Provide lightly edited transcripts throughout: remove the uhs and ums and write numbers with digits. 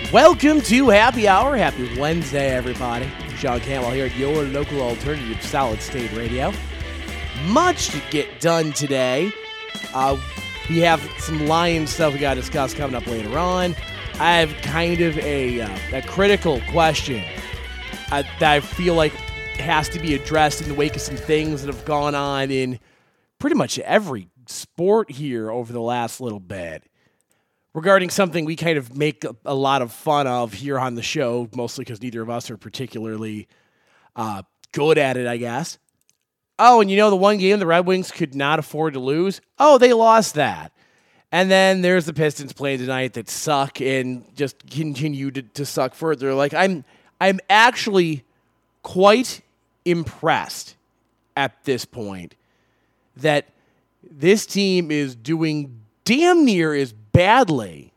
Welcome to Happy Hour. Happy Wednesday, everybody. Sean Campbell here at your local alternative Solid State Radio. Much to get done today. We have some Lions stuff we got to discuss coming up later on. I have kind of a critical question that I feel like has to be addressed in the wake of some things that have gone on in pretty much every sport here over the last little bit. Regarding something we kind of make a lot of fun of here on the show, mostly because neither of us are particularly good at it, I guess. Oh, and you know the one game the Red Wings could not afford to lose? Oh, they lost that. And then there's the Pistons playing tonight that suck and just continue to suck further. Like, I'm actually quite impressed at this point that this team is doing damn near as badly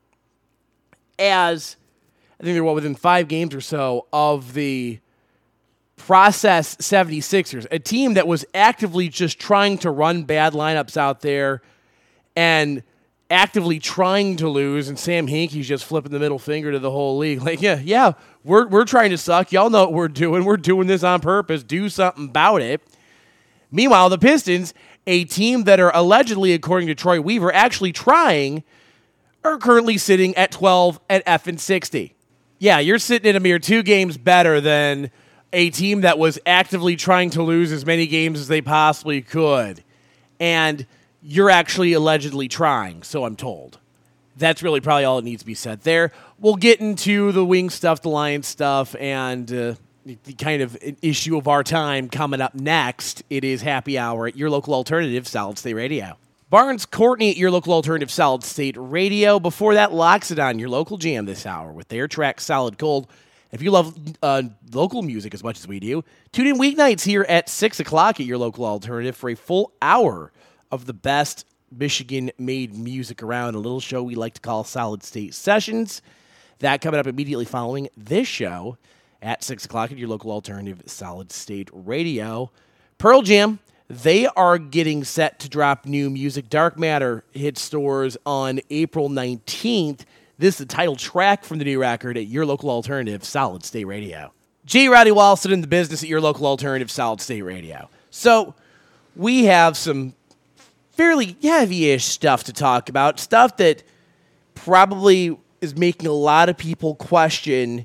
as, I think they're within 5 games or so of the process 76ers, a team that was actively just trying to run bad lineups out there and actively trying to lose, and Sam Hinkie's just flipping the middle finger to the whole league. Like, yeah, we're trying to suck. Y'all know what we're doing. We're doing this on purpose. Do something about it. Meanwhile, the Pistons, a team that are allegedly, according to Troy Weaver, actually trying, are currently sitting at 12 and effing 60. Yeah, you're sitting at a mere 2 games better than a team that was actively trying to lose as many games as they possibly could. And you're actually allegedly trying, so I'm told. That's really probably all that needs to be said there. We'll get into the Wing stuff, the Lions stuff, and the kind of issue of our time coming up next. It is Happy Hour at your local alternative, Solid State Radio. Barnes Courtney at your local alternative, Solid State Radio. Before that, Locks It On, your local jam this hour with their track, Solid Gold. If you love local music as much as we do, tune in weeknights here at 6 o'clock at your local alternative for a full hour of the best Michigan-made music around, a little show we like to call Solid State Sessions. That coming up immediately following this show at 6 o'clock at your local alternative, Solid State Radio. Pearl Jam, they are getting set to drop new music. Dark Matter hits stores on April 19th. This is the title track from the new record at your local alternative, Solid State Radio. G. Rowdy Walston in the business at your local alternative, Solid State Radio. So we have some fairly heavy-ish stuff to talk about, stuff that probably is making a lot of people question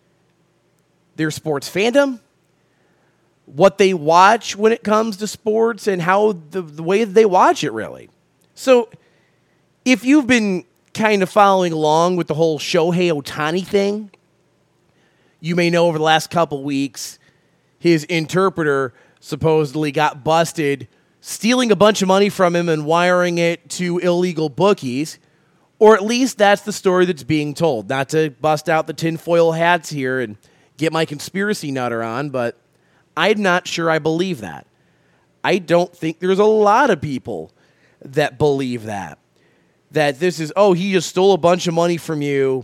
their sports fandom, what they watch when it comes to sports, and how the way that they watch it, really. So if you've been kind of following along with the whole Shohei Ohtani thing, you may know over the last couple weeks, his interpreter supposedly got busted stealing a bunch of money from him and wiring it to illegal bookies, or at least that's the story that's being told. Not to bust out the tinfoil hats here and get my conspiracy nutter on, but I'm not sure I believe that. I don't think there's a lot of people that believe that. That this is, he just stole a bunch of money from you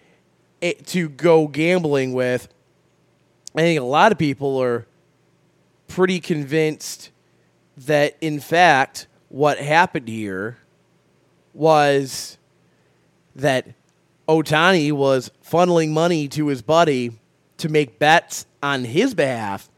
to go gambling with. I think a lot of people are pretty convinced that, in fact, what happened here was that Ohtani was funneling money to his buddy to make bets on his behalf,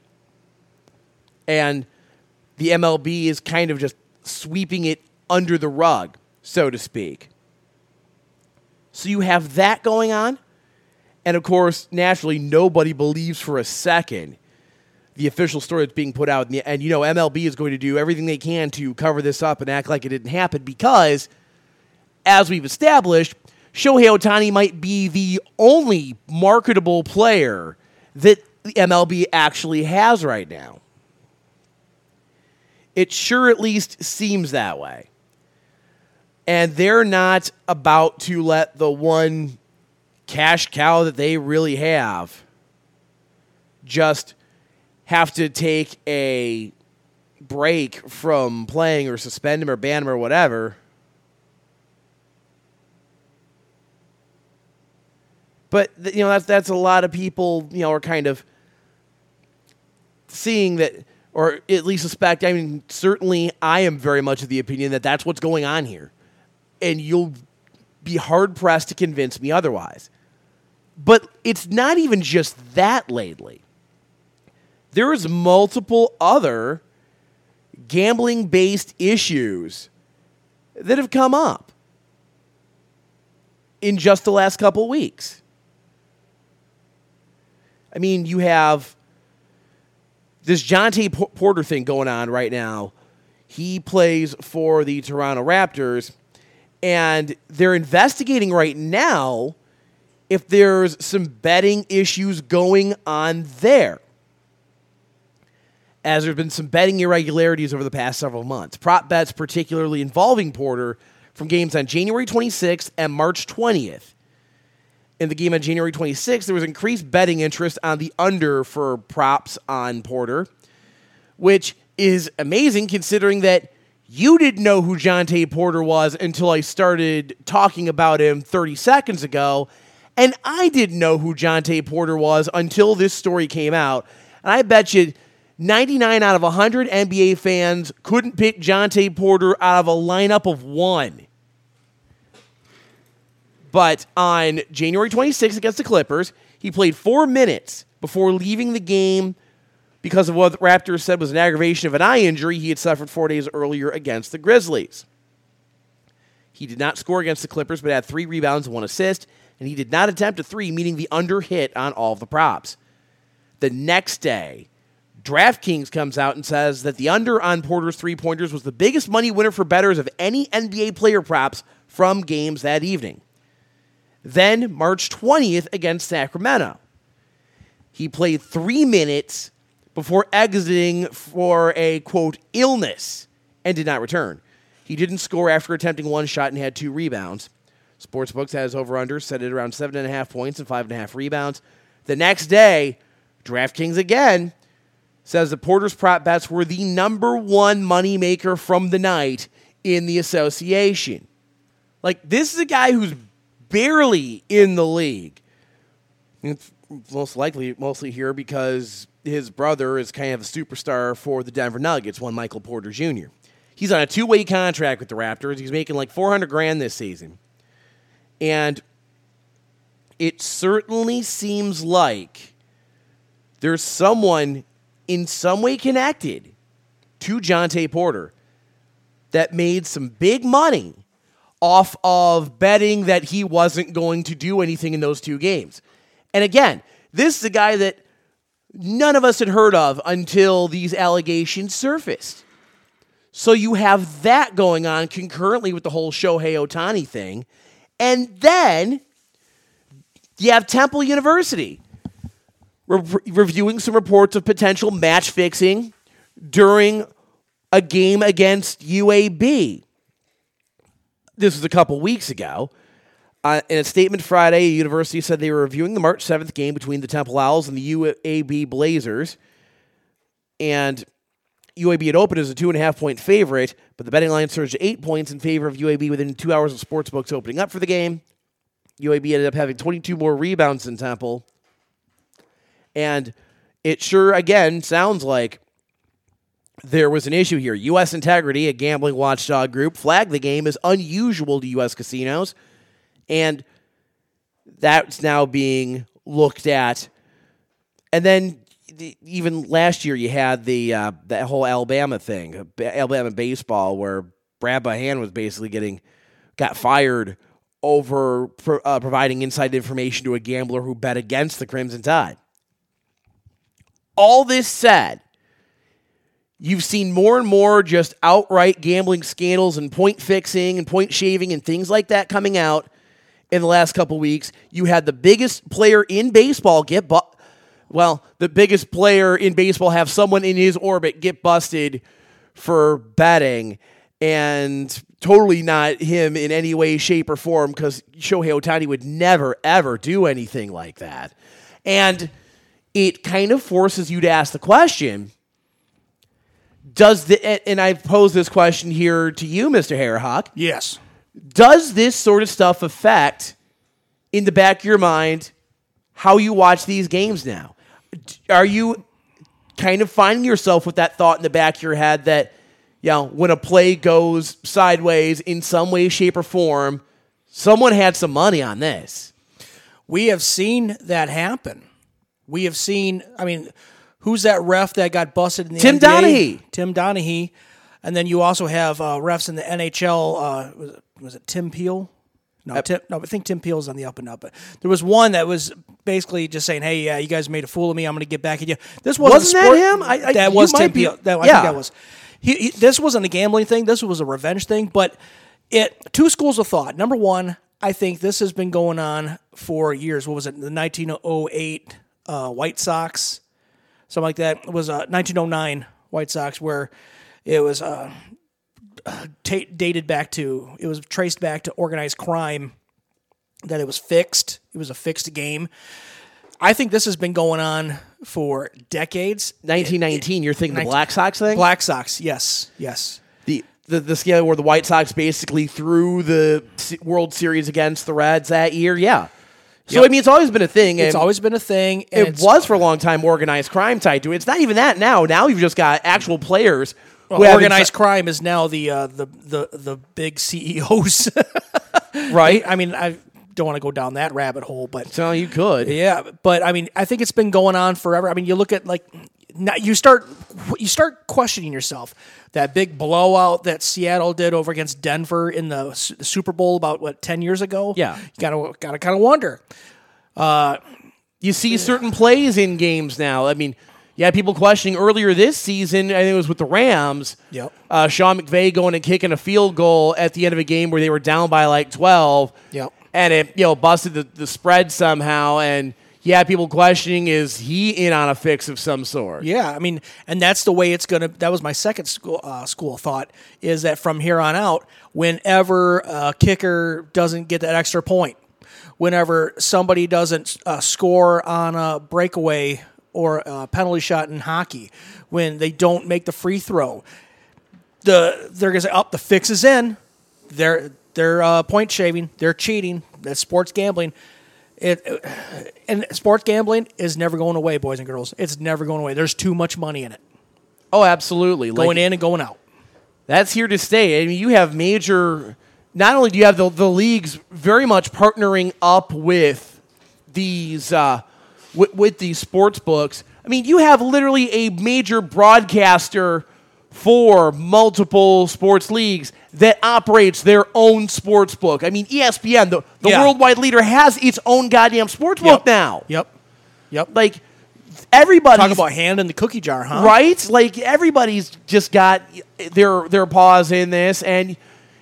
and the MLB is kind of just sweeping it under the rug, so to speak. So you have that going on, and of course, naturally, nobody believes for a second the official story that's being put out, and MLB is going to do everything they can to cover this up and act like it didn't happen because, as we've established, Shohei Ohtani might be the only marketable player that the MLB actually has right now. It sure at least seems that way. And they're not about to let the one cash cow that they really have just have to take a break from playing or suspend him or ban him or whatever. But that's a lot of people are kind of seeing that, or at least suspect. I mean, certainly I am very much of the opinion that that's what's going on here, and you'll be hard-pressed to convince me otherwise. But it's not even just that lately. There's multiple other gambling-based issues that have come up in just the last couple weeks. I mean, you have this Jontay Porter thing going on right now. He plays for the Toronto Raptors, and they're investigating right now if there's some betting issues going on there, as there's been some betting irregularities over the past several months. Prop bets, particularly involving Porter, from games on January 26th and March 20th. In the game on January 26th, there was increased betting interest on the under for props on Porter, which is amazing considering that you didn't know who Jontay Porter was until I started talking about him 30 seconds ago, and I didn't know who Jontay Porter was until this story came out. And I bet you 99 out of 100 NBA fans couldn't pick Jontay Porter out of a lineup of one. But on January 26th against the Clippers, he played 4 minutes before leaving the game because of what the Raptors said was an aggravation of an eye injury he had suffered 4 days earlier against the Grizzlies. He did not score against the Clippers, but had 3 rebounds and 1 assist, and he did not attempt a 3, meaning the under hit on all of the props. The next day, DraftKings comes out and says that the under on Porter's three-pointers was the biggest money winner for bettors of any NBA player props from games that evening. Then, March 20th against Sacramento. He played 3 minutes before exiting for a, quote, illness and did not return. He didn't score after attempting 1 shot and had 2 rebounds. Sportsbooks has over-under set at around 7.5 points and 5.5 rebounds. The next day, DraftKings again says that Porter's prop bets were the number one moneymaker from the night in the association. Like, this is a guy who's barely in the league. It's mostly here because his brother is kind of a superstar for the Denver Nuggets, one Michael Porter Jr. He's on a 2-way contract with the Raptors. He's making like $400,000 this season. And it certainly seems like there's someone in some way connected to Jontay Porter that made some big money off of betting that he wasn't going to do anything in those 2 games. And again, this is a guy that none of us had heard of until these allegations surfaced. So you have that going on concurrently with the whole Shohei Ohtani thing. And then you have Temple University reviewing some reports of potential match fixing during a game against UAB. This was a couple weeks ago. In a statement Friday, the university said they were reviewing the March 7th game between the Temple Owls and the UAB Blazers. And UAB had opened as a 2.5-point favorite, but the betting line surged to 8 points in favor of UAB within 2 hours of sportsbooks opening up for the game. UAB ended up having 22 more rebounds than Temple. And it sure, again, sounds like there was an issue here. U.S. Integrity, a gambling watchdog group, flagged the game as unusual to U.S. casinos, and that's now being looked at. And then even last year you had that whole Alabama thing, Alabama baseball, where Brad Bohannon was basically got fired over providing inside information to a gambler who bet against the Crimson Tide. All this said, you've seen more and more just outright gambling scandals and point fixing and point shaving and things like that coming out in the last couple weeks. You had the biggest player in baseball the biggest player in baseball have someone in his orbit get busted for betting, and totally not him in any way, shape, or form, because Shohei Ohtani would never, ever do anything like that. And it kind of forces you to ask the question, and I've posed this question here to you, Mr. Hairhawk. Yes. Does this sort of stuff affect, in the back of your mind, how you watch these games now? Are you kind of finding yourself with that thought in the back of your head that, when a play goes sideways in some way, shape, or form, Someone had some money on this. We have seen that happen. We have seen, I mean, who's that ref that got busted in the Tim NBA? Donaghy. Tim Donaghy. And then you also have refs in the NHL. Was it Tim Peel? No, I think Tim Peel's on the up and up. But there was one that was basically just saying, "Hey, yeah, you guys made a fool of me. I'm going to get back at you." This wasn't that him? That was Tim Peel. I think that was. This wasn't a gambling thing. This was a revenge thing. But two schools of thought. Number one, I think this has been going on for years. What was it? The 1908 White Sox, something like that. It was 1909 White Sox, where it was dated back to. It was traced back to organized crime. That it was fixed. It was a fixed game. I think this has been going on for decades. 1919. You're thinking the Black Sox thing? Black Sox. Yes. The scale where the White Sox basically threw the World Series against the Reds that year. Yeah. So, I mean, it's always been a thing. It's always been a thing. And it was for a long time organized crime tied to it. It's not even that now. Now you've just got actual players. Organized crime is now the big CEOs. Right? I mean, I don't want to go down that rabbit hole, but... So you could. Yeah, but I mean, I think it's been going on forever. I mean, you look at, like... Now you start questioning yourself. That big blowout that Seattle did over against Denver in the Super Bowl about 10 years ago. Yeah, you gotta kind of wonder. You see certain plays in games now. I mean, you had people questioning earlier this season. I think it was with the Rams. Yep. Sean McVay going and kicking a field goal at the end of a game where they were down by like 12. Yep. And it busted the spread somehow and. Yeah, people questioning, is he in on a fix of some sort? Yeah, I mean, and that's the way it's going to... That was my second school of thought, is that from here on out, whenever a kicker doesn't get that extra point, whenever somebody doesn't score on a breakaway or a penalty shot in hockey, when they don't make the free throw, they're going to say, the fix is in. They're point shaving. They're cheating. That's sports gambling. And sports gambling is never going away, boys and girls. It's never going away. There's too much money in it. Oh, absolutely. Going in and going out. That's here to stay. I mean, you have major... Not only do you have the leagues very much partnering up with these with these sports books. I mean, you have literally a major broadcaster for multiple sports leagues that operates their own sports book. I mean, ESPN, the worldwide leader, has its own goddamn sports book now. Yep. Like, everybody's... Talk about hand in the cookie jar, huh? Right? Like, everybody's just got their paws in this, and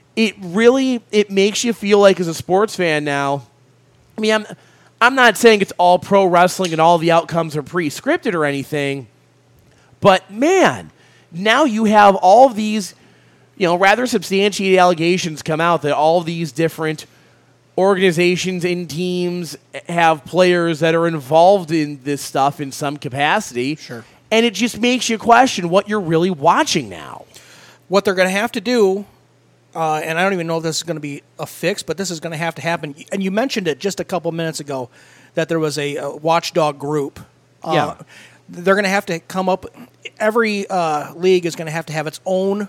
it makes you feel like, as a sports fan now... I mean, I'm not saying it's all pro wrestling and all the outcomes are pre-scripted or anything, but, man... Now you have all of these, rather substantiated allegations come out that all of these different organizations and teams have players that are involved in this stuff in some capacity. Sure. And it just makes you question what you're really watching now. What they're going to have to do, and I don't even know if this is going to be a fix, but this is going to have to happen. And you mentioned it just a couple minutes ago, that there was a watchdog group. They're going to have to come up... Every league is going to have its own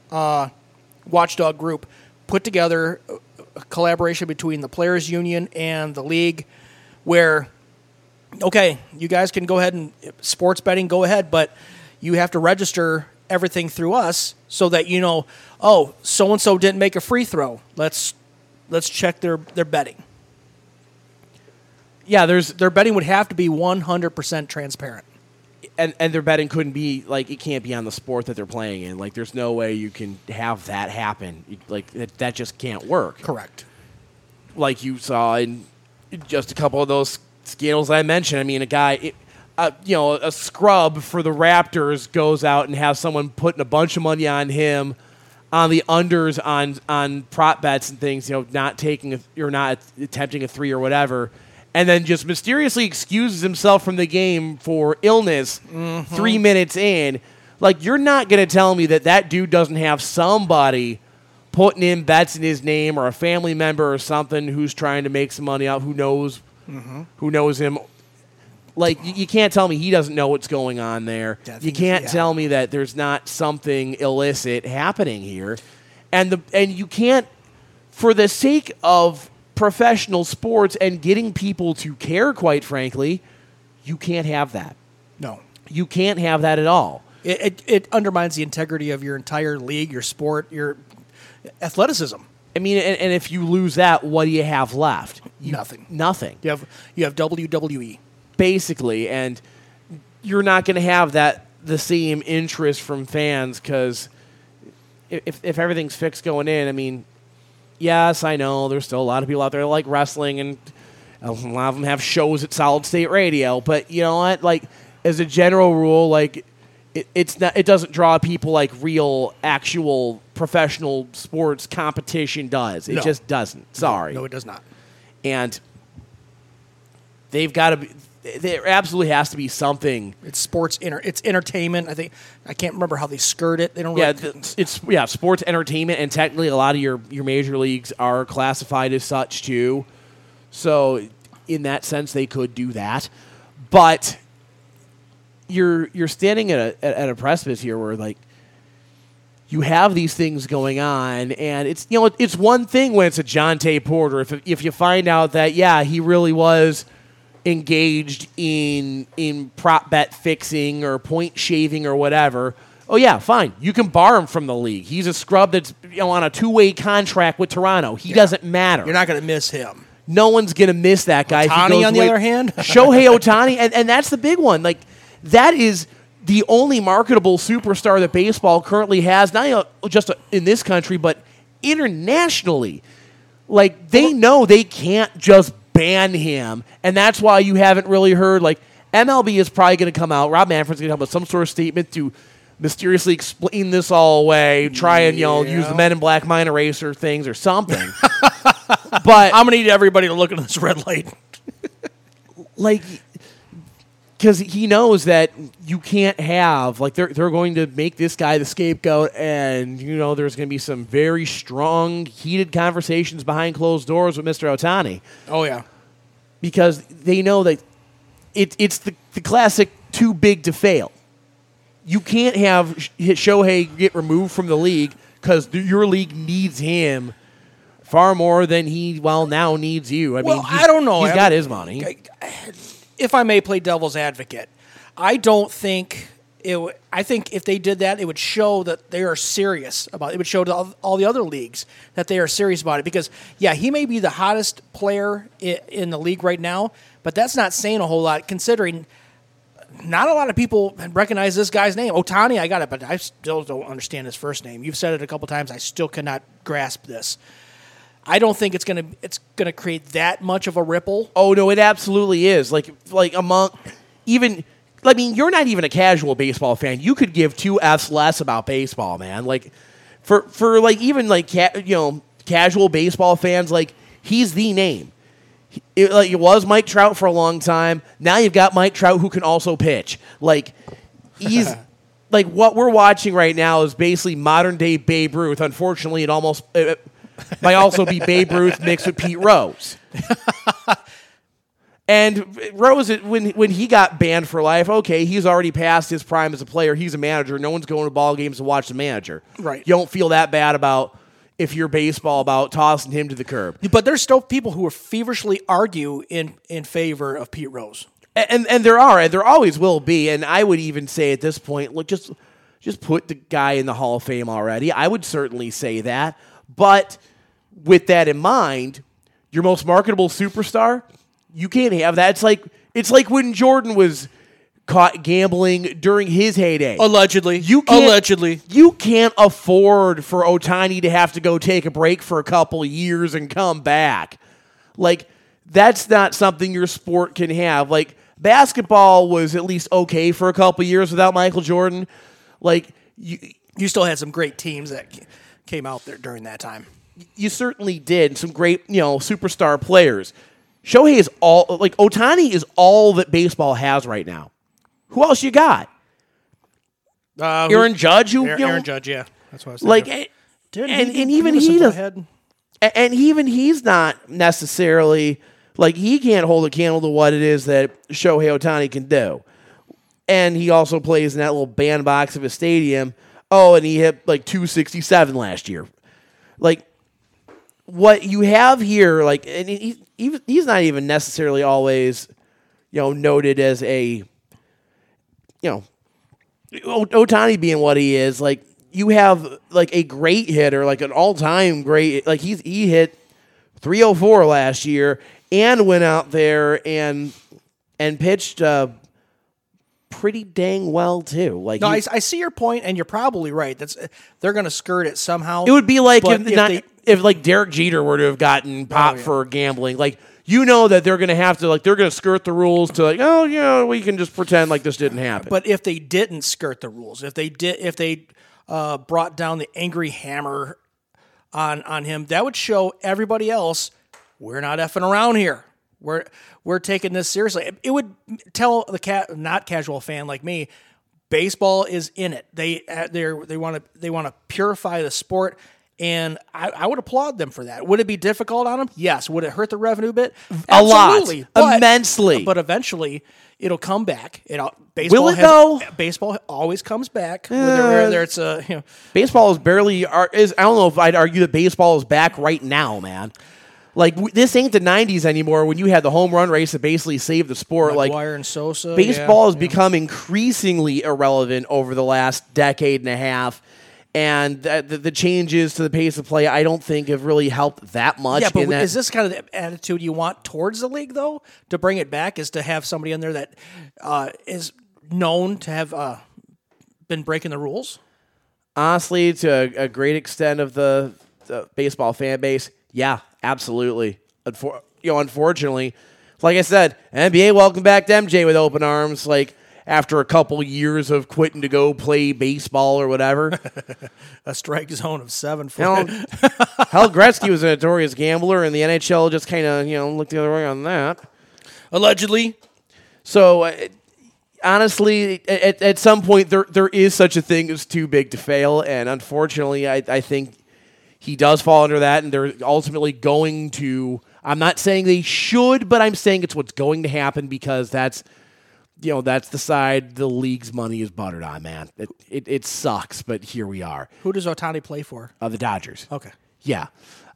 watchdog group put together, a collaboration between the players' union and the league, where, okay, you guys can go ahead and sports betting, go ahead, but you have to register everything through us so that so-and-so didn't make a free throw. Let's check their betting. Yeah, their betting would have to be 100% transparent. And their betting couldn't be, like, it can't be on the sport that they're playing in. Like, there's no way you can have that happen. Like, that just can't work. Correct. Like you saw in just a couple of those scandals I mentioned. I mean, a guy, a scrub for the Raptors goes out and has someone putting a bunch of money on him on the unders on prop bets and things, not taking or not attempting a three or whatever. And then just mysteriously excuses himself from the game for illness 3 minutes in. Like, you're not going to tell me that dude doesn't have somebody putting in bets in his name or a family member or something who's trying to make some money out, who knows him. Like, you can't tell me he doesn't know what's going on there. You can't tell me that there's not something illicit happening here. And you can't, for the sake of professional sports and getting people to care, quite frankly, you can't have that. No. You can't have that at all. It undermines the integrity of your entire league, your sport, your athleticism. I mean, and if you lose that, what do you have left? Nothing. Nothing. You have WWE. Basically, and you're not going to have the same interest from fans because if everything's fixed going in, I mean, yes, I know there's still a lot of people out there that like wrestling, and a lot of them have shows at Solid State Radio, but you know what? Like, as a general rule, like, it doesn't draw people like real, actual professional sports competition does. It just doesn't. Sorry. No, it does not. And they've got to be. There absolutely has to be something. It's sports. It's entertainment. I can't remember how they skirt it. They don't. Yeah, really, it's sports entertainment, and technically a lot of your major leagues are classified as such too. So in that sense, they could do that, but you're standing at a precipice here where like you have these things going on, and it's it's one thing when it's a Jonte Porter if you find out that he really was engaged in prop bet fixing or point shaving or whatever. Oh yeah, fine. You can bar him from the league. He's a scrub that's on a 2-way contract with Toronto. He doesn't matter. You're not going to miss him. No one's going to miss that guy. Ohtani, on the other hand? Shohei Ohtani, and that's the big one. Like, that is the only marketable superstar that baseball currently has, not just in this country, but internationally. Like, they know they can't just ban him, and that's why you haven't really heard, like, MLB is probably going to come out, Rob Manfred's going to come up with some sort of statement to mysteriously explain this all away, try and, use the Men in Black mind eraser things or something. But I'm going to need everybody to look at this red light. Like, because he knows that you can't have, like, they're going to make this guy the scapegoat, and, there's going to be some very strong, heated conversations behind closed doors with Mr. Ohtani. Oh, yeah. Because they know that it's the classic too big to fail. You can't have Shohei get removed from the league because your league needs him far more than he, now needs you. I mean, I don't know. He's got his money. If I may play devil's advocate, I don't think I think if they did that, it would show that they are serious about it. It would show to all the other leagues that they are serious about it. Because, he may be the hottest player in the league right now, but that's not saying a whole lot considering not a lot of people recognize this guy's name. Ohtani, I got it, but I still don't understand his first name. You've said it a couple times. I still cannot grasp this. I don't think it's gonna create that much of a ripple. Oh no, it absolutely is. Like among even. I mean, you're not even a casual baseball fan. You could give two F's less about baseball, man. Like for like even like casual baseball fans, like he's the name. It was Mike Trout for a long time. Now you've got Mike Trout who can also pitch. Like he's like what we're watching right now is basically modern day Babe Ruth. Unfortunately, it might also be Babe Ruth mixed with Pete Rose. And Rose, when he got banned for life, okay, he's already past his prime as a player. He's a manager. No one's going to ball games to watch the manager. Right. You don't feel that bad about, if you're baseball, about tossing him to the curb. But there's still people who feverishly argue in favor of Pete Rose. And there are, and there always will be. And I would even say at this point, look, just put the guy in the Hall of Fame already. I would certainly say that. But with that in mind, your most marketable superstar, you can't have that. It's like when Jordan was caught gambling during his heyday. Allegedly. You can't afford for Ohtani to have to go take a break for a couple of years and come back. Like, that's not something your sport can have. Like, basketball was at least okay for a couple of years without Michael Jordan. Like, you still had some great teams that came out there during that time. You certainly did. Some great, superstar players. Shohei is Ohtani is all that baseball has right now. Who else you got? Aaron Judge, Aaron Judge, yeah, that's what I was thinking. And even he's not necessarily he can't hold a candle to what it is that Shohei Ohtani can do. And he also plays in that little bandbox of a stadium. Oh, and he hit 267 last year. what you have here, like, and he's not even necessarily always, noted as a, Ohtani being what he is, like, you have, like, a great hitter, like, an all-time great, like, he hit 304 last year and went out there and pitched pretty dang well, too. Like, no, I see your point, and you're probably right. They're going to skirt it somehow. It would be like if like Derek Jeter were to have gotten popped for gambling, like, that they're going to have to, like, they're going to skirt the rules to, like, we can just pretend like this didn't happen. But if they didn't skirt the rules, if they brought down the angry hammer on him, that would show everybody else we're not effing around here. We're taking this seriously. It would tell the not casual fan like me, baseball is in it. They want to purify the sport, and I would applaud them for that. Would it be difficult on them? Yes. Would it hurt the revenue a bit? Absolutely. A lot, immensely. But eventually, it'll come back. Will it though? Baseball always comes back. Whether it's baseball is barely. I don't know if I'd argue that baseball is back right now, man. Like, this ain't the 90s anymore when you had the home run race that basically saved the sport. McGwire and Sosa. Baseball has become increasingly irrelevant over the last decade and a half. And the changes to the pace of play, I don't think have really helped that much. Yeah, but is this kind of the attitude you want towards the league, though, to bring it back, is to have somebody in there that is known to have been breaking the rules? Honestly, to a great extent of the baseball fan base, yeah, absolutely. Unfortunately, like I said, NBA welcome back to MJ with open arms. Like, after a couple years of quitting to go play baseball or whatever, a strike zone of 7 foot. Hell, Gretzky was a notorious gambler, and the NHL just kind of looked the other way on that. Allegedly. So, honestly, at some point there is such a thing as too big to fail, and unfortunately, I think he does fall under that, and they're ultimately going to. I'm not saying they should, but I'm saying it's what's going to happen because that's the side the league's money is buttered on, man. It sucks, but here we are. Who does Ohtani play for? The Dodgers. Okay. Yeah.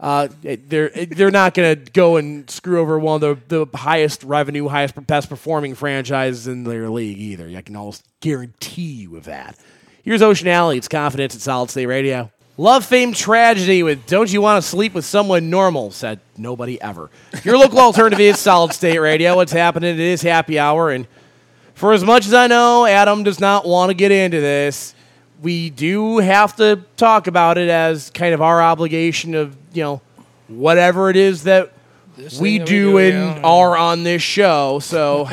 They're not going to go and screw over one of the highest revenue, best performing franchises in their league either. I can almost guarantee you of that. Here's Ocean Alley. It's Confidence at Solid State Radio. Love, fame, tragedy with Don't You Want to Sleep with Someone Normal, said nobody ever. Your local alternative is Solid State Radio. What's happening? It is happy hour, and for as much as I know Adam does not want to get into this, we do have to talk about it as kind of our obligation of, whatever it is that we do and are on this show. So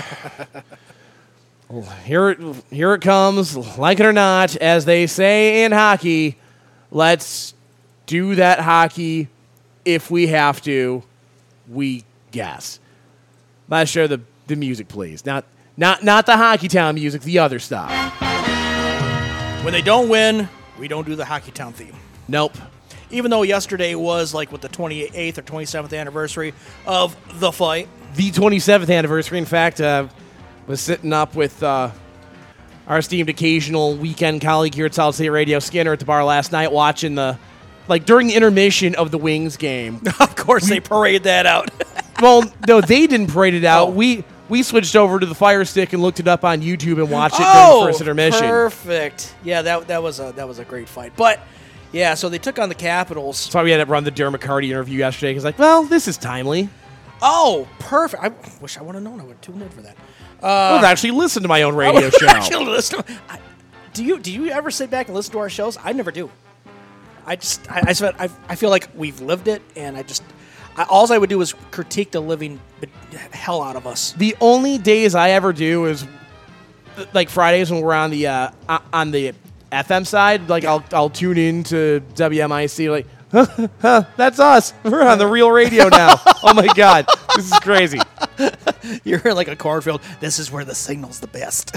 here it comes, like it or not, as they say in hockey. Let's do that hockey if we have to, we guess. Let's share the music, please. Not the Hockey Town music, the other stuff. When they don't win, we don't do the Hockey Town theme. Nope. Even though yesterday was like the 28th or 27th anniversary of the fight. The 27th anniversary. In fact, was sitting up with our esteemed occasional weekend colleague here at Solid State Radio, Skinner, at the bar last night watching during the intermission of the Wings game. Of course, they parade that out. Well, no, they didn't parade it out. Oh. We switched over to the Fire Stick and looked it up on YouTube and watched it during the first intermission. Perfect. Yeah, that was a great fight. But yeah, so they took on the Capitals. That's why we had to run the Darren McCarty interview yesterday. Because this is timely. Oh, perfect. I wish I would have known. I would have tuned in for that. I would actually listen to my own radio show. Do you ever sit back and listen to our shows? I never do. I feel like we've lived it, and all I would do is critique the living hell out of us. The only days I ever do is like Fridays when we're on the FM side. Like I'll tune in to WMIC. Like, that's us. We're on the real radio now. Oh my God, this is crazy. You're like a cornfield. This is where the signal's the best.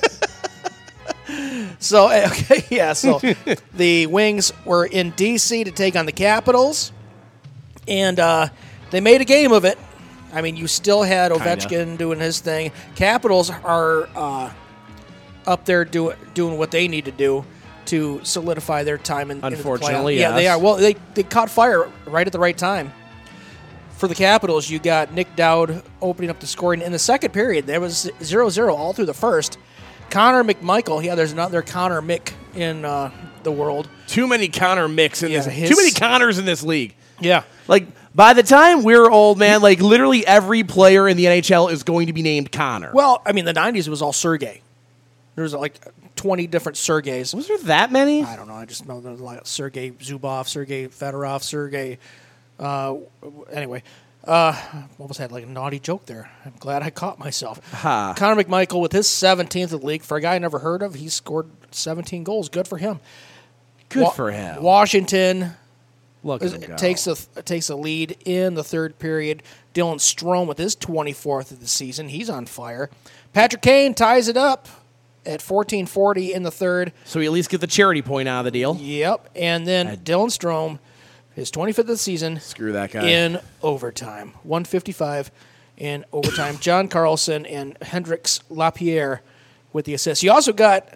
So the Wings were in D.C. to take on the Capitals, and they made a game of it. I mean, you still had Ovechkin doing his thing. Capitals are up there doing what they need to do. to solidify their time in the Unfortunately, playoff. Yeah, they are. Well, they caught fire right at the right time. For the Capitals, you got Nick Dowd opening up the scoring. In the second period, there was 0-0 all through the first. Connor McMichael, there's another Connor Mick in the world. Too many Connor Micks in this. Too many Connors in this league. Yeah. Like, by the time we're old, man, like, literally every player in the NHL is going to be named Connor. Well, I mean, the 90s was all Sergei. There was like 20 different Sergeys. Was there that many? I don't know. I just know there's like Sergei Zubov, Sergei Fedorov, Sergei. Anyway, almost had like a naughty joke there. I'm glad I caught myself. Connor McMichael with his 17th in the league. For a guy I never heard of, he scored 17 goals. Good for him. Good for him. Washington takes a lead in the third period. Dylan Strome with his 24th of the season. He's on fire. Patrick Kane ties it up at 14:40 in the third. So we at least get the charity point out of the deal. Yep. And then Dylan Strome, his 25th of the season. Screw that guy. In overtime. 155 in overtime. John Carlson and Hendrix Lapierre with the assists. You also got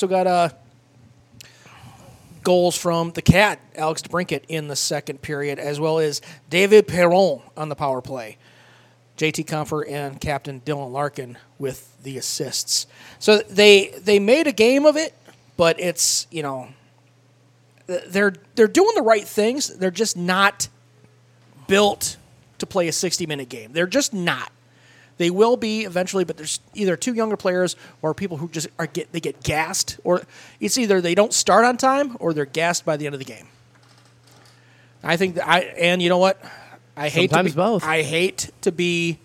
goals from the Cat, Alex DeBrincat, in the second period, as well as David Perron on the power play. JT Compher and Captain Dylan Larkin with the assists. So they made a game of it, but it's, they're doing the right things. They're just not built to play a 60-minute game. They're just not. They will be eventually, but there's either two younger players or people who just they get gassed, or it's either they don't start on time or they're gassed by the end of the game. I think and you know what? Sometimes both. I hate to be.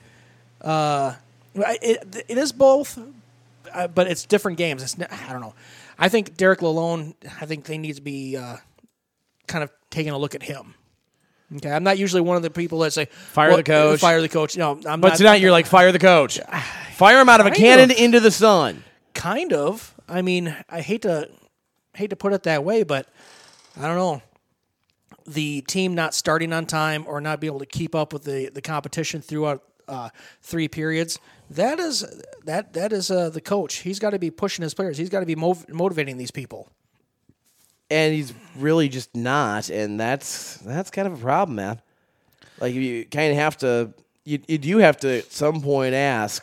It is both, but it's different games. I don't know. I think Derek Lalonde. I think they need to be kind of taking a look at him. Okay, I'm not usually one of the people that say fire the coach. Fire the coach. No, I'm not. But tonight you're like fire the coach. Fire him out of a cannon into the sun. Kind of. I mean, I hate to put it that way, but I don't know. The team not starting on time or not being able to keep up with the competition throughout 3 periods, that is the coach. He's got to be pushing his players. He's got to be motivating these people. And he's really just not, and that's kind of a problem, man. Like, you kind of have to, you do have to at some point ask,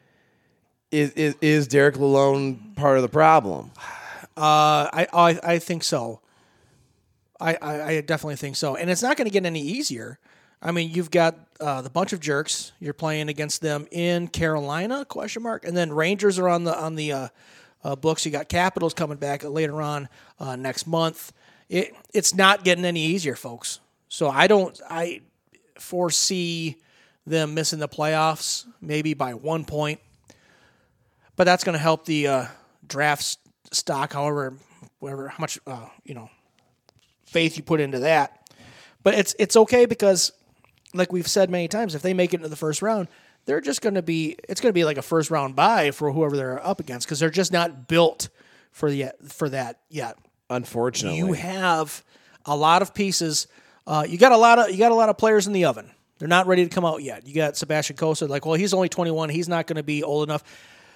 is Derek Lalonde part of the problem? I think so. I definitely think so, and it's not going to get any easier. I mean, you've got the bunch of jerks. You're playing against them in Carolina? ? And then Rangers are on the books. You got Capitals coming back later on next month. It's not getting any easier, folks. So I foresee them missing the playoffs maybe by 1 point, but that's going to help the draft stock. How much faith you put into that. But it's okay because, like we've said many times, if they make it into the first round, they're just going to be. It's going to be like a first round bye for whoever they're up against because they're just not built for that yet. Unfortunately, you have a lot of pieces. You got a lot of players in the oven. They're not ready to come out yet. You got Sebastian Cossa. Like, well, he's only 21. He's not going to be old enough.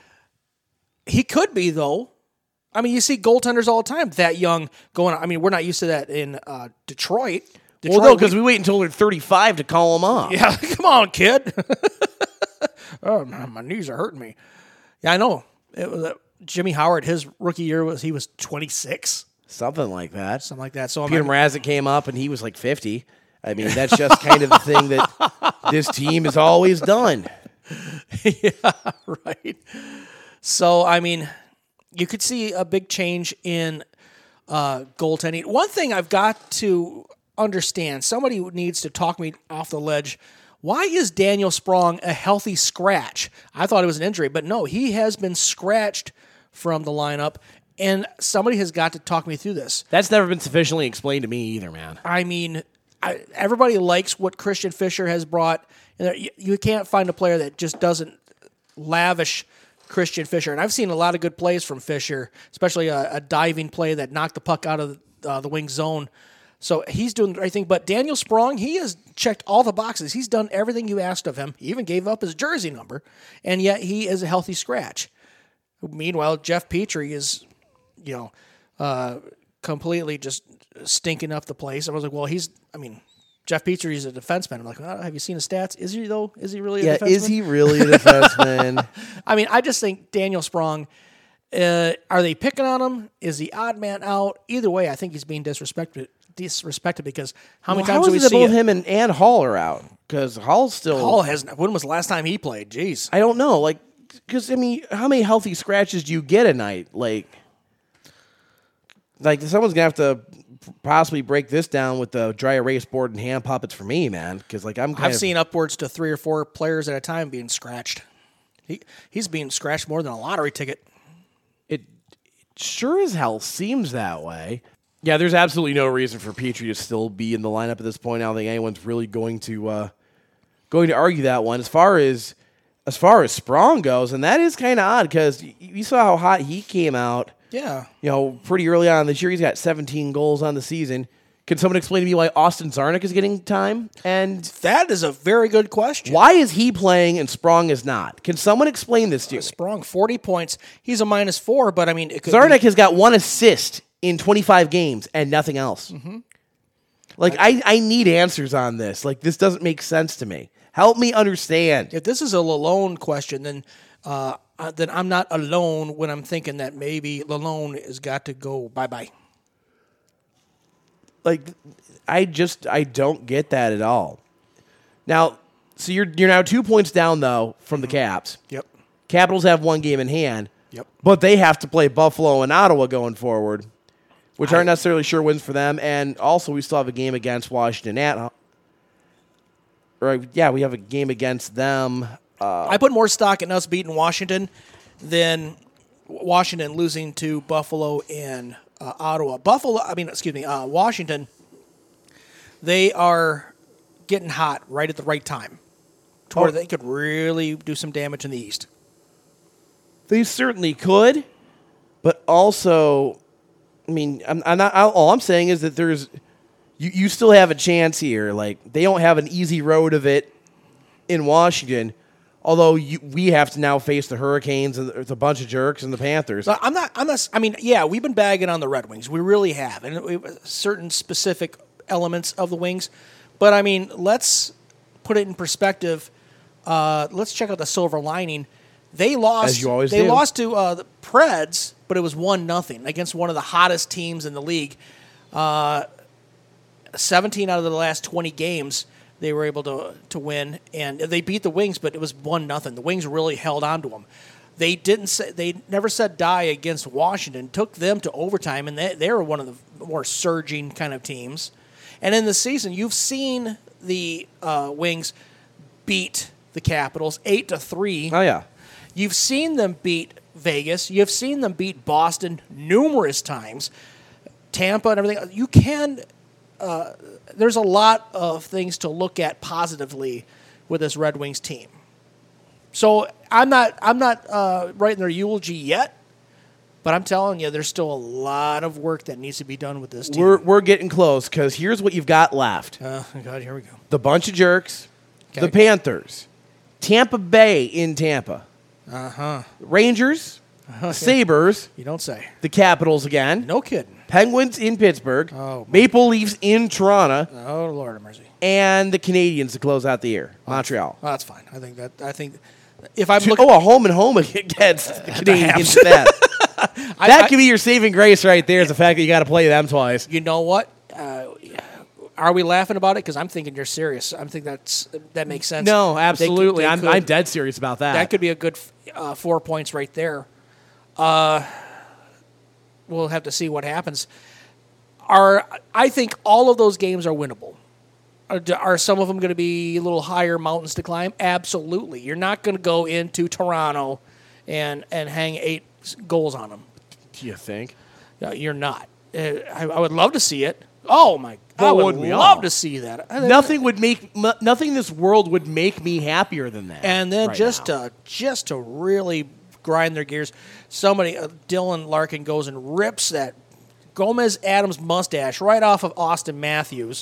He could be, though. I mean, you see goaltenders all the time that young going. I mean, we're not used to that in Detroit. Well, no, because we wait until they're 35 to call them up. Yeah, come on, kid. Oh, my knees are hurting me. Yeah, I know. It was Jimmy Howard. His rookie year was 26, something like that. So Peter Mrazek came up and he was like 50. I mean, that's just kind of the thing that this team has always done. Yeah, right. So I mean, you could see a big change in goaltending. One thing I've got to understand, somebody needs to talk me off the ledge. Why is Daniel Sprong a healthy scratch? I thought it was an injury, but no, he has been scratched from the lineup, and somebody has got to talk me through this. That's never been sufficiently explained to me either, man. I mean, everybody likes what Christian Fischer has brought. You can't find a player that just doesn't lavish Christian Fischer. And I've seen a lot of good plays from Fischer, especially a diving play that knocked the puck out of the wing zone. So he's doing the right thing. But Daniel Sprong, he has checked all the boxes. He's done everything you asked of him. He even gave up his jersey number, and yet he is a healthy scratch. Meanwhile, Jeff Petrie is, completely just stinking up the place. I was like, well, Jeff Petrie's a defenseman. I'm like, have you seen his stats? Is he, though? Is he really a defenseman? Is he really a defenseman? I just think Daniel Sprong, are they picking on him? Is he odd man out? Either way, I think he's being disrespected because how many times do we see both him and Hall are out? Because Hall's still... Hall hasn't... When was the last time he played? Jeez. I don't know. Because, how many healthy scratches do you get a night? Like someone's going to have to possibly break this down with the dry erase board and hand puppets for me, man. Because I've seen upwards to 3 or 4 players at a time being scratched. He's being scratched more than a lottery ticket. It sure as hell seems that way. Yeah, there's absolutely no reason for Petrie to still be in the lineup at this point. I don't think anyone's really going to argue that one. As far as Sprong goes, and that is kind of odd because you saw how hot he came out. Yeah. Pretty early on this year, he's got 17 goals on the season. Can someone explain to me why Austin Czarnik is getting time? And that is a very good question. Why is he playing and Sprong is not? Can someone explain this to you? Sprong, 40 points. He's a -4, but Czarnik has got 1 assist in 25 games and nothing else. Mm-hmm. I need answers on this. This doesn't make sense to me. Help me understand. If this is a Lalone question, then I'm not alone when I'm thinking that maybe Lalone has got to go bye-bye. I don't get that at all. Now, so you're now 2 points down though from the Caps. Yep. Capitals have 1 game in hand. Yep. But they have to play Buffalo and Ottawa going forward, which aren't necessarily sure wins for them. And also, we still have a game against Washington we have a game against them. I put more stock in us beating Washington than Washington losing to Buffalo and Ottawa. Washington, they are getting hot right at the right time to where they could really do some damage in the East. They certainly could, but also, I'm not. All I'm saying is that you still have a chance here. They don't have an easy road of it in Washington. Although we have to now face the Hurricanes and there's a bunch of jerks and the Panthers. We've been bagging on the Red Wings. We really have. And we have certain specific elements of the Wings. But, let's put it in perspective. Let's check out the silver lining. They lost. As you always do. They lost to the Preds, but it was 1-0 against one of the hottest teams in the league. 17 out of the last 20 games they were able to win, and they beat the Wings, but it was 1-0. The Wings really held on to them. They never said die against Washington. Took them to overtime, and they were one of the more surging kind of teams. And in the season, you've seen the Wings beat the Capitals 8-3. Oh yeah, you've seen them beat Vegas. You've seen them beat Boston numerous times. Tampa and everything. You can. There's a lot of things to look at positively with this Red Wings team. So I'm not writing their eulogy yet, but I'm telling you, there's still a lot of work that needs to be done with this team. We're getting close because here's what you've got left. Oh God, here we go. The bunch of jerks, the Panthers, Tampa Bay in Tampa, Rangers, Sabres. You don't say. The Capitals again. No kidding. Penguins in Pittsburgh. Oh, Maple Leafs in Toronto. Oh, Lord of mercy. And the Canadiens to close out the year. Montreal. Oh, that's fine. I think if I'm looking... a home and home against the Canadiens. That could be your saving grace right there is the fact that you got to play them twice. You know what? Are we laughing about it? Because I'm thinking you're serious. I think that makes sense. No, absolutely. I'm dead serious about that. That could be a good 4 points right there. We'll have to see what happens. I think all of those games are winnable. Are some of them going to be a little higher mountains to climb? Absolutely. You're not going to go into Toronto and hang 8 goals on them. Do you think? No, you're not. I would love to see it. Oh my! I would love to see that. Nothing in this world would make me happier than that. And then just to really grind their gears, Dylan Larkin goes and rips that Gomez Adams mustache right off of Austin Matthews.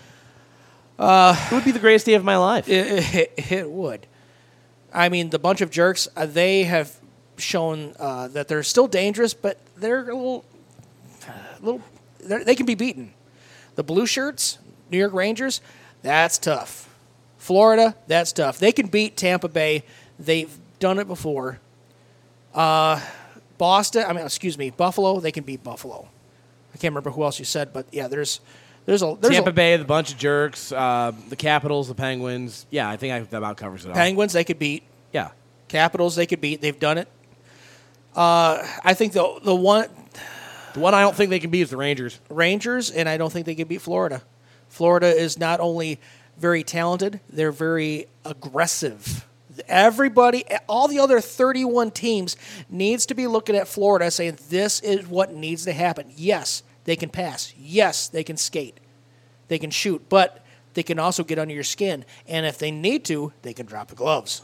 It would be the greatest day of my life. It would. The bunch of jerks, they have shown that they're still dangerous, but they're a little they can be beaten. The Blue Shirts, New York Rangers, that's tough. Florida, that's tough. They can beat Tampa Bay. They've done it before. Buffalo, they can beat Buffalo. I can't remember who else you said, but yeah, there's Tampa Bay, the bunch of jerks, the Capitals, the Penguins. Yeah, I think that about covers it all. Penguins, they could beat. Yeah. Capitals, they could beat. They've done it. I think the one I don't think they can beat is the Rangers, and I don't think they can beat Florida. Florida is not only very talented, they're very aggressive. Everybody, all the other 31 teams needs to be looking at Florida saying this is what needs to happen. Yes, they can pass. Yes, they can skate. They can shoot, but they can also get under your skin. And if they need to, they can drop the gloves.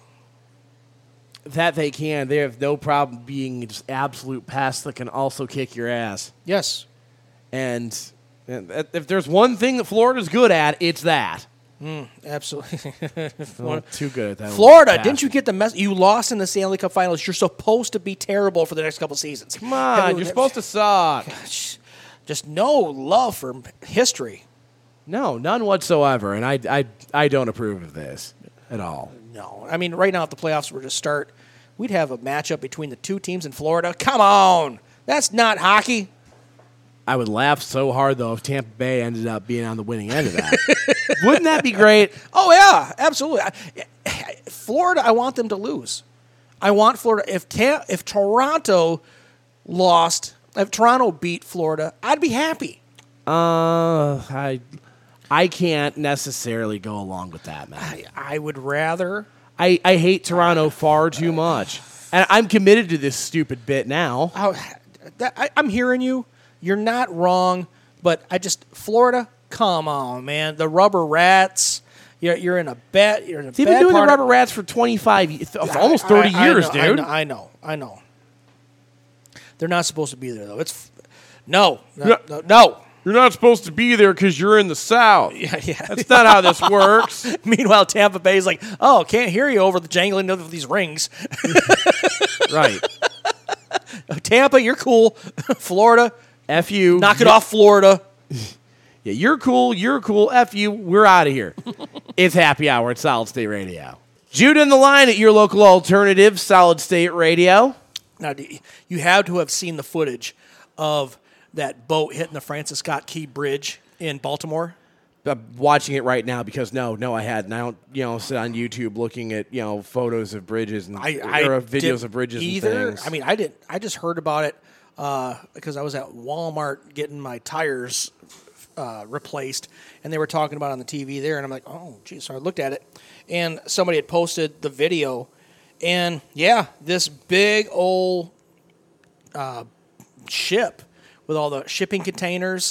That they can. They have no problem being just absolute pests that can also kick your ass. Yes. And if there's one thing that Florida's good at, it's that. Absolutely. Too good at that. Florida, didn't you get the message? You lost in the Stanley Cup Finals. You're supposed to be terrible for the next couple seasons. Come on, you're supposed to suck. Just no love for history. No, none whatsoever. And I don't approve of this at all. No. I mean, right now, if the playoffs were to start, we'd have a matchup between the two teams in Florida. Come on. That's not hockey. I would laugh so hard, though, if Tampa Bay ended up being on the winning end of that. Wouldn't that be great? Oh, yeah, absolutely. Florida, I want them to lose. I want Florida. If Toronto lost, if Toronto beat Florida, I'd be happy. I can't necessarily go along with that, man. I would rather. I hate Toronto far too much. And I'm committed to this stupid bit now. I'm hearing you. You're not wrong, but Florida, come on, man. The Rubber Rats, you're in a bet. They've been doing the Rubber Rats for 25 years, almost 30 years, dude. I know. They're not supposed to be there, though. No. You're not supposed to be there because you're in the South. Yeah. That's not how this works. Meanwhile, Tampa Bay's like, oh, can't hear you over the jangling of these rings. Right. Tampa, you're cool. Florida, F you. Knock it off, Florida. Yeah, you're cool. F you. We're out of here. It's Happy Hour at Solid State Radio. Jude in the line at your local alternative, Solid State Radio. Now, you have to have seen the footage of that boat hitting the Francis Scott Key Bridge in Baltimore. I'm watching it right now because no, I hadn't. I don't, sit on YouTube looking at photos of bridges and videos of bridges either. And things. I mean, I didn't. I just heard about it because I was at Walmart getting my tires replaced, and they were talking about it on the TV there, and I'm like, oh, geez. So I looked at it, and somebody had posted the video, and yeah, this big old ship with all the shipping containers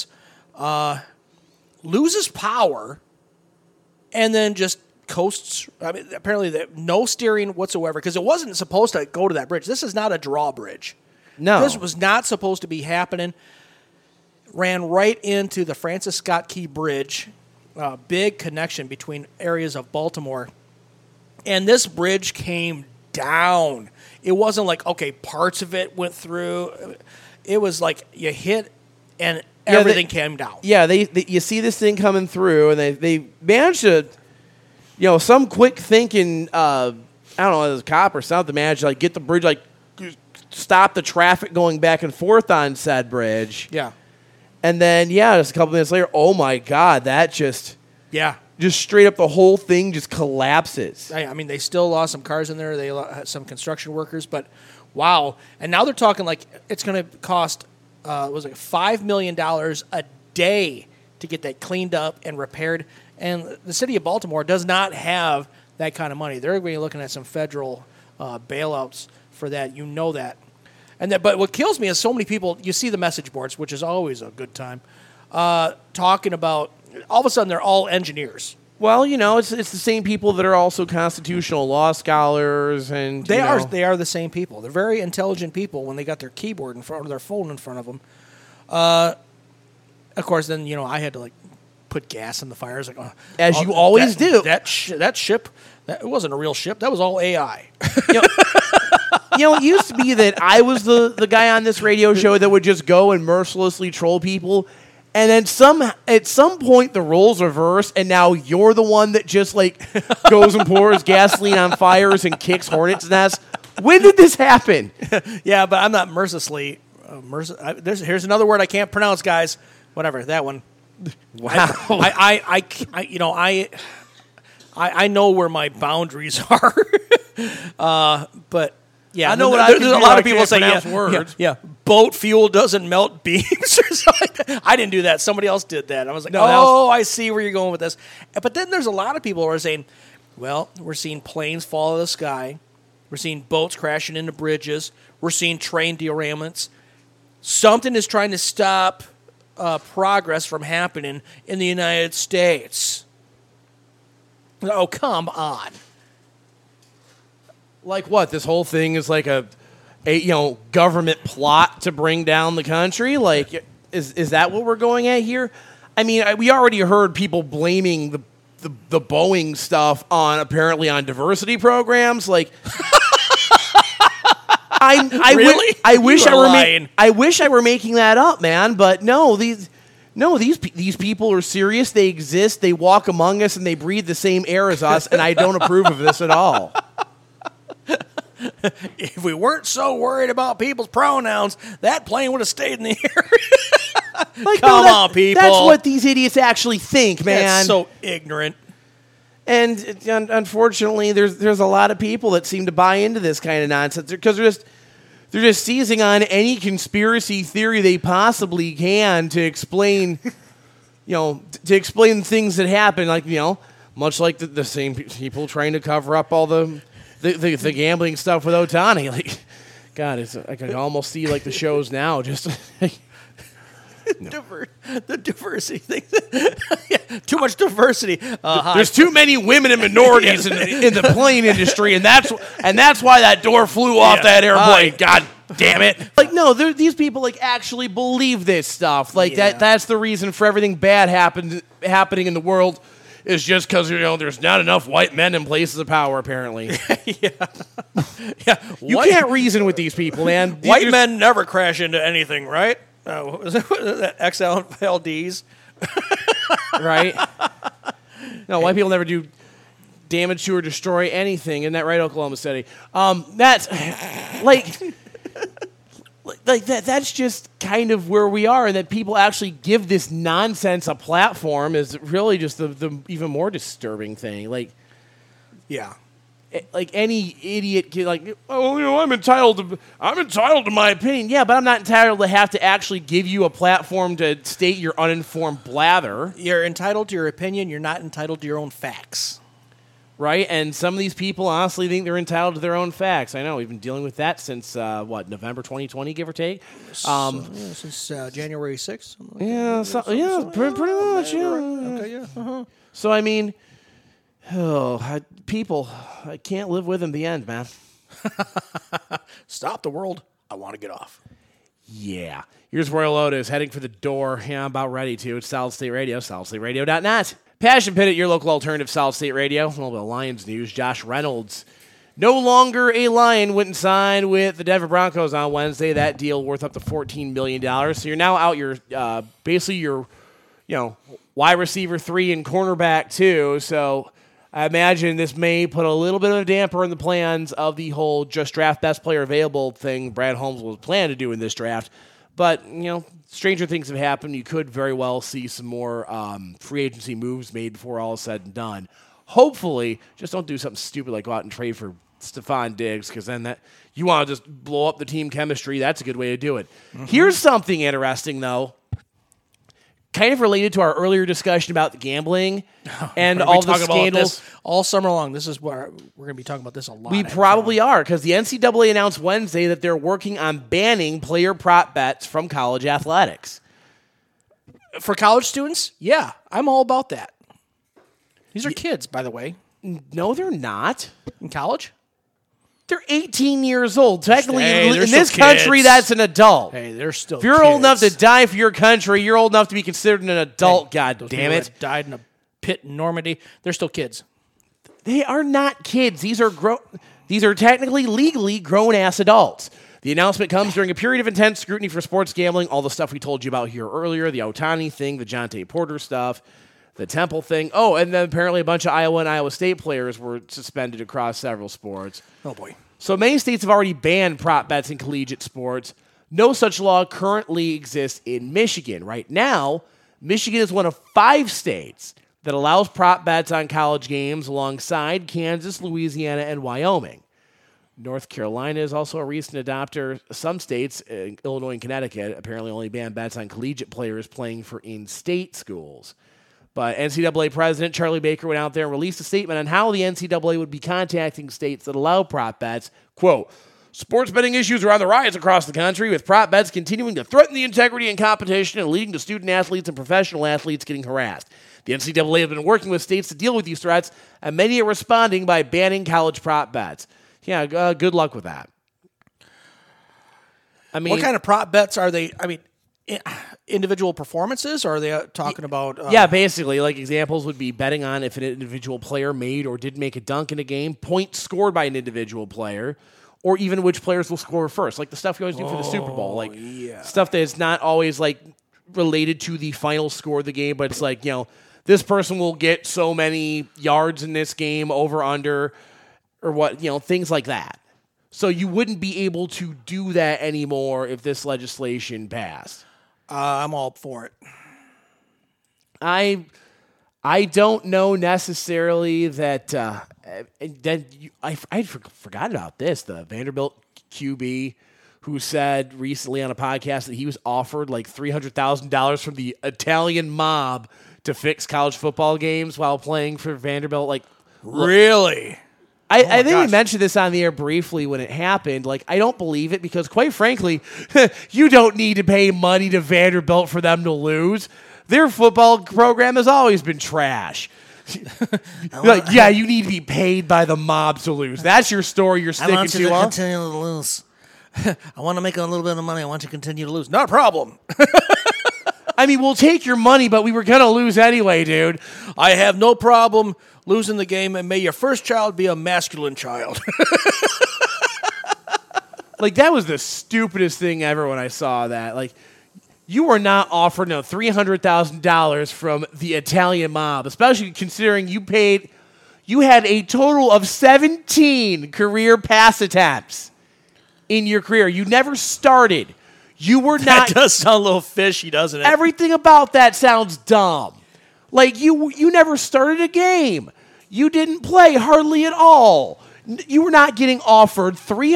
loses power and then just coasts. I mean, apparently no steering whatsoever because it wasn't supposed to go to that bridge. This is not a drawbridge. No. This was not supposed to be happening. Ran right into the Francis Scott Key Bridge, big connection between areas of Baltimore. And this bridge came down. It wasn't like, okay, parts of it went through. It was like you hit and everything came down. Yeah, you see this thing coming through, and they managed to, some quick thinking, I don't know, as a cop or something, managed to get the bridge, stop the traffic going back and forth on said bridge. Yeah. And then, just a couple minutes later, oh my God, that just straight up the whole thing just collapses. I mean, they still lost some cars in there. They had some construction workers, but wow. And now they're talking like it's going to cost, $5 million a day to get that cleaned up and repaired. And the city of Baltimore does not have that kind of money. They're going to be looking at some federal bailouts for that. You know that. But what kills me is so many people, you see the message boards, which is always a good time, talking about, all of a sudden they're all engineers. Well, it's the same people that are also constitutional law scholars, and they are the same people. They're very intelligent people when they got their keyboard in front or their phone in front of them. Of course, then I had to put gas in the fire. Like, as you always do. That ship, it wasn't a real ship. That was all AI. It used to be that I was the guy on this radio show that would just go and mercilessly troll people. And then at some point the roles reverse, and now you're the one that just like goes and pours gasoline on fires and kicks hornets' nests. When did this happen? Yeah, but I'm not mercilessly. Here's another word I can't pronounce, guys. Whatever that one. Wow. I know where my boundaries are, but yeah, I know what there's a lot of people say words. Yeah, boat fuel doesn't melt beams or something. I didn't do that. Somebody else did that. I was like, I see where you're going with this. But then there's a lot of people who are saying, well, we're seeing planes fall out of the sky. We're seeing boats crashing into bridges. We're seeing train derailments. Something is trying to stop progress from happening in the United States. Oh, come on. Like what? This whole thing is like a government plot to bring down the country? Like, is that what we're going at here? I mean, we already heard people blaming the Boeing stuff apparently on diversity programs. Like, Really? I wish I were making that up, man. But no, these people are serious. They exist. They walk among us, and they breathe the same air as us. And I don't approve of this at all. If we weren't so worried about people's pronouns, that plane would have stayed in the air. Come on, people. That's what these idiots actually think, man. That's so ignorant. And unfortunately, there's a lot of people that seem to buy into this kind of nonsense because they're just seizing on any conspiracy theory they possibly can to explain, things that happen. Like, much like the same people trying to cover up all the gambling stuff with Ohtani. Like, God, I can almost see like the shows now. Just the diversity thing. Yeah, too much diversity. There's too many women and minorities in the plane industry, and that's why that door flew off that airplane. God damn it! Like, no, these people like actually believe this stuff. Like that's the reason for everything bad happening in the world. Is just because there's not enough white men in places of power. Apparently, yeah. You can't reason with these people, man. White men never crash into anything, right? What was that XLDs? Right? No, white people never do damage to or destroy anything. Isn't that right, Oklahoma City? That's like that. That's just kind of where we are, and that people actually give this nonsense a platform is really just the even more disturbing thing. Like, yeah. Like any idiot kid, like, I'm entitled to my opinion. Yeah, but I'm not entitled to have to actually give you a platform to state your uninformed blather. You're entitled to your opinion. You're not entitled to your own facts. Right? And some of these people honestly think they're entitled to their own facts. I know. We've been dealing with that since, November 2020, give or take? Since January 6th? Pretty much, yeah. Okay, yeah. Uh-huh. So, I mean... people, I can't live with in the end, man. Stop the world. I want to get off. Yeah. Here's Royal Otis heading for the door. Yeah, I'm about ready to. It's Solid State Radio, solidstateradio.net. Passion Pit at your local alternative Solid State Radio. A little bit of Lions news. Josh Reynolds, no longer a Lion, went and signed with the Denver Broncos on Wednesday. That deal worth up to $14 million. So you're now out your wide receiver 3 and cornerback 2. So I imagine this may put a little bit of a damper in the plans of the whole just draft best player available thing Brad Holmes was planning to do in this draft. But, stranger things have happened. You could very well see some more free agency moves made before all is said and done. Hopefully, just don't do something stupid like go out and trade for Stephon Diggs, because then you want to just blow up the team chemistry. That's a good way to do it. Mm-hmm. Here's something interesting, though. Kind of related to our earlier discussion about the gambling and all the scandals. All summer long. This is where we're going to be talking about this a lot. We probably are, because the NCAA announced Wednesday that they're working on banning player prop bets from college athletics. For college students? Yeah, I'm all about that. These are kids, by the way. No, they're not. In college? They're 18 years old. Technically, in this kids. Country, that's an adult. Hey, they're still If you're kids. old enough to die for your country, you're old enough to be considered an adult, God damn it. Died in a pit in Normandy. They're still kids. They are not kids. These are technically legally grown-ass adults. The announcement comes during a period of intense scrutiny for sports gambling, all the stuff we told you about here earlier, the Ohtani thing, the Jonte Porter stuff, the Temple thing. Oh, and then apparently a bunch of Iowa and Iowa State players were suspended across several sports. Oh, boy. So many states have already banned prop bets in collegiate sports. No such law currently exists in Michigan. Right now, Michigan is one of 5 states that allows prop bets on college games alongside Kansas, Louisiana, and Wyoming. North Carolina is also a recent adopter. Some states, Illinois and Connecticut, apparently only ban bets on collegiate players playing for in-state schools. But NCAA President Charlie Baker went out there and released a statement on how the NCAA would be contacting states that allow prop bets. Quote, sports betting issues are on the rise across the country, with prop bets continuing to threaten the integrity and competition and leading to student athletes and professional athletes getting harassed. The NCAA has been working with states to deal with these threats, and many are responding by banning college prop bets. Yeah, good luck with that. I mean, what kind of prop bets are they? I mean, individual performances, or are they talking about? Yeah, basically, like examples would be betting on if an individual player made or did make a dunk in a game, points scored by an individual player, or even which players will score first, like the stuff you always do for the Super Bowl, like stuff that is not always like related to the final score of the game, but it's like, you know, this person will get so many yards in this game, over, under, or what, you know, things like that. So you wouldn't be able to do that anymore if this legislation passed. I'm all for it. I don't know necessarily that. I forgot about this. The Vanderbilt QB who said recently on a podcast that he was offered like $300,000 from the Italian mob to fix college football games while playing for Vanderbilt. Like, really? I think we mentioned this on the air briefly when it happened. Like, I don't believe it because, quite frankly, you don't need to pay money to Vanderbilt for them to lose. Their football program has always been trash. Like, yeah, you need to be paid by the mob to lose. That's your story you're sticking to. I want you to continue to lose. I want to make a little bit of money. I want you to continue to lose. Not a problem. I mean, we'll take your money, but we were going to lose anyway, dude. I have no problem losing the game, and may your first child be a masculine child. Like, that was the stupidest thing ever when I saw that. Like, you were not offered $300,000 from the Italian mob, especially considering you had a total of 17 career pass attempts in your career. You never started. You were not. That does sound a little fishy, doesn't it? Everything about that sounds dumb. Like, you never started a game. You didn't play hardly at all. You were not getting offered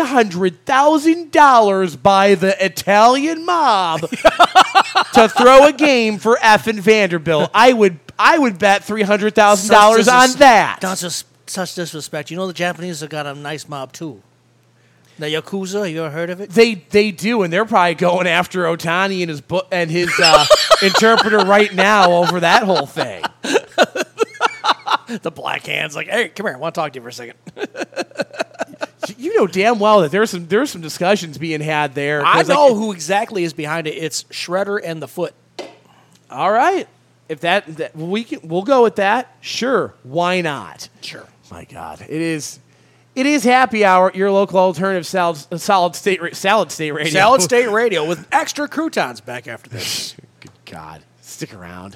$300,000 by the Italian mob to throw a game for effing Vanderbilt. I would bet $300,000 on that. Not just such disrespect. You know the Japanese have got a nice mob too. The Yakuza, you ever heard of it? They do, and they're probably going after Ohtani and his interpreter right now over that whole thing. The Black Hands, like, hey, come here, I want to talk to you for a second. You know damn well that there's some discussions being had there. I know who exactly is behind it. It's Shredder and the Foot. All right, if we'll go with that. Sure, why not? Sure. My God, it is happy hour. Your local alternative salad state radio. Salad State Radio with extra croutons. Back after this. Good God, stick around.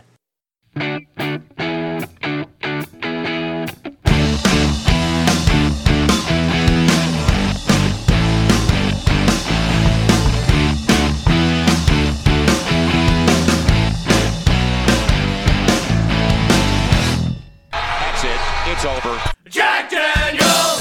It's over. Jack Daniels!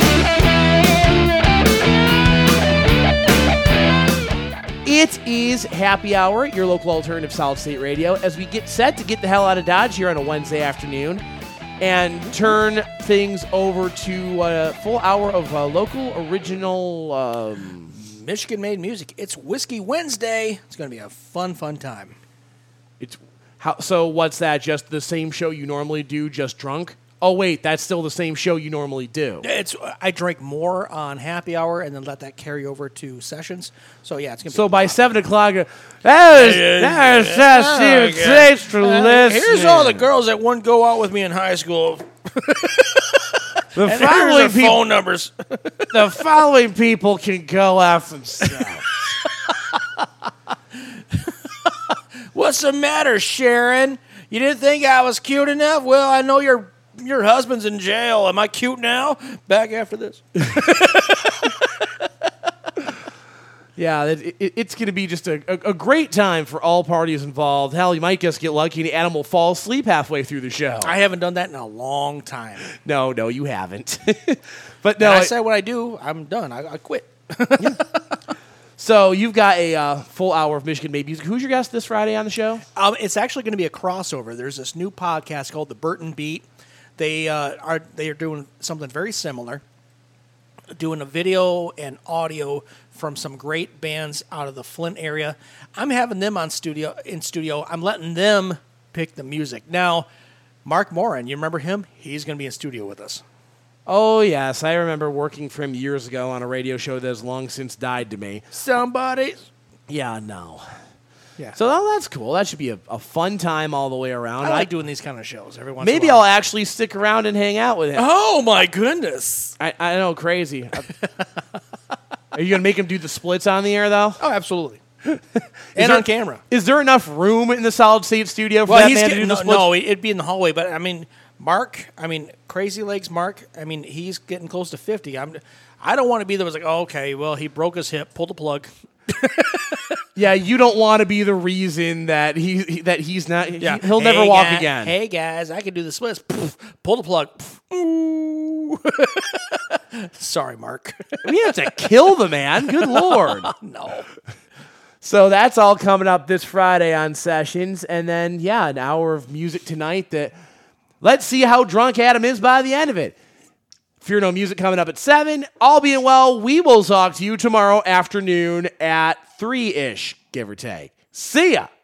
It is happy hour, your local alternative Solid State Radio, as we get set to get the hell out of Dodge here on a Wednesday afternoon and turn things over to a full hour of local original Michigan-made music. It's Whiskey Wednesday. It's going to be a fun time. So what's that? Just the same show you normally do, just drunk? Oh, wait, that's still the same show you normally do. I drink more on happy hour and then let that carry over to sessions. So, yeah, it's going to be... So by 7 o'clock, thanks for listening. Here's all the girls that wouldn't go out with me in high school. The And following here's our people, phone numbers. the following people can go after themselves. What's the matter, Sharon? You didn't think I was cute enough? Well, I know your husband's in jail. Am I cute now? Back after this. Yeah, it's going to be just a great time for all parties involved. Hell, you might just get lucky and Adam will fall asleep halfway through the show. I haven't done that in a long time. No, you haven't. But no, And I said what I do, I'm done. I quit. so you've got a full hour of Michigan Made Music. Who's your guest this Friday on the show? It's actually going to be a crossover. There's this new podcast called The Burton Beat. They are doing something very similar, doing a video and audio from some great bands out of the Flint area. I'm having them in studio. I'm letting them pick the music. Now, Mark Moran, you remember him? He's going to be in studio with us. Oh, yes. I remember working for him years ago on a radio show that has long since died to me. Somebody. Yeah, no. Yeah. So that's cool. That should be a fun time all the way around. I like doing these kind of shows every once in a Maybe while. I'll actually stick around and hang out with him. Oh, my goodness. I know, crazy. Are you going to make him do the splits on the air, though? Oh, absolutely. Is And there- on camera. Is there enough room in the Solid State studio for Well, that he's man to do getting, the splits? no, it'd be in the hallway. But I mean, Crazy Legs Mark. I mean, he's getting close to 50. I don't want to be there. Was like, oh, okay, well, he broke his hip, pulled the plug. Yeah, you don't want to be the reason that he's not. Yeah. He'll never walk again. Hey guys, I can do the splits. Poof, pull the plug. Poof. Ooh. Sorry, Mark. We have to kill the man. Good Lord. No. So that's all coming up this Friday on Sessions. And then, yeah, an hour of music tonight that let's see how drunk Adam is by the end of it. Fear No Music coming up at 7. All being well, we will talk to you tomorrow afternoon at 3-ish, give or take. See ya.